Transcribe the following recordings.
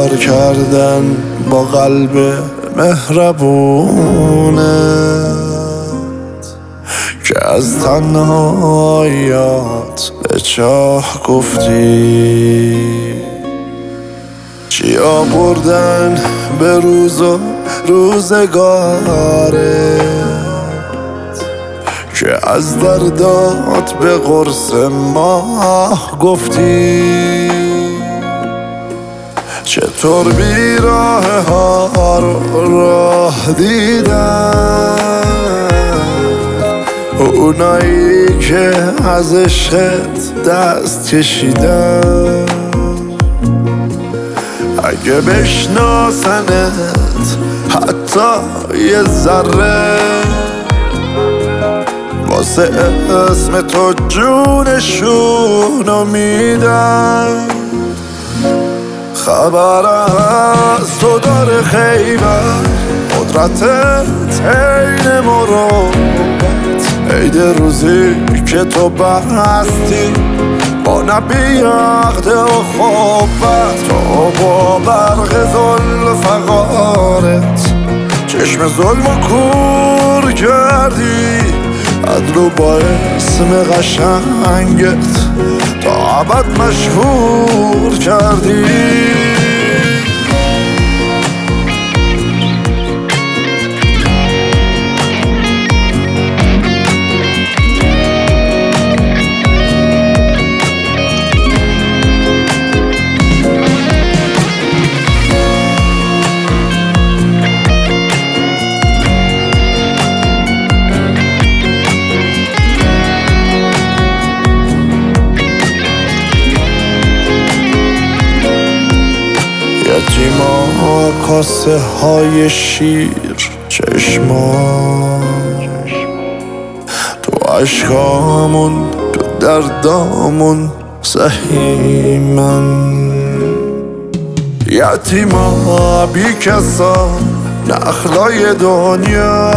کار کردن با قلب مهربونت که از تنهاییات به چاه گفتی. چیا بردن به روز و روزگارت که از دردات به قرص ماه گفتی. چطور بیراه ها رو راه دیدن اونایی که از عشقت دست کشیدن. اگه بشناسنت حتی یه ذره واسه اسم تو جونشونو میدن. خبر از تو داره خیبر قدرتت عین مروت. عید روزی که تو بستی با نبی عقد و خوبت تو با برق زلفقارت چشم ظلم و کور کردی. عدلو با اسم قشنگت تا ابد مشهور کردی. یتیما کاسه های شیر چشما تو عشقامون تو دردامون سهیمن. یتیما بی کسا نخلای دنیا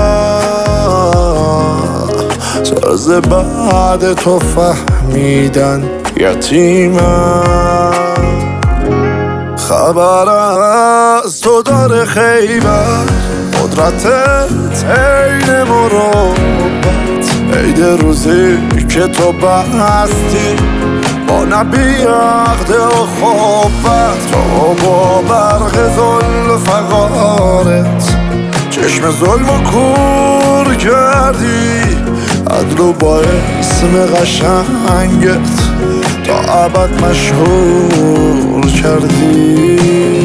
تازه بعد تو فهمیدن یتیمن. خبر از تو داره خیبر قدرتت عین مروت. عید روزی که تو بستی با نبی عقد و خوبت تو با برق زلفقارت چشم ظلم و کور کردی. عدلو با اسم قشنگت تا ابد مشهور کردی.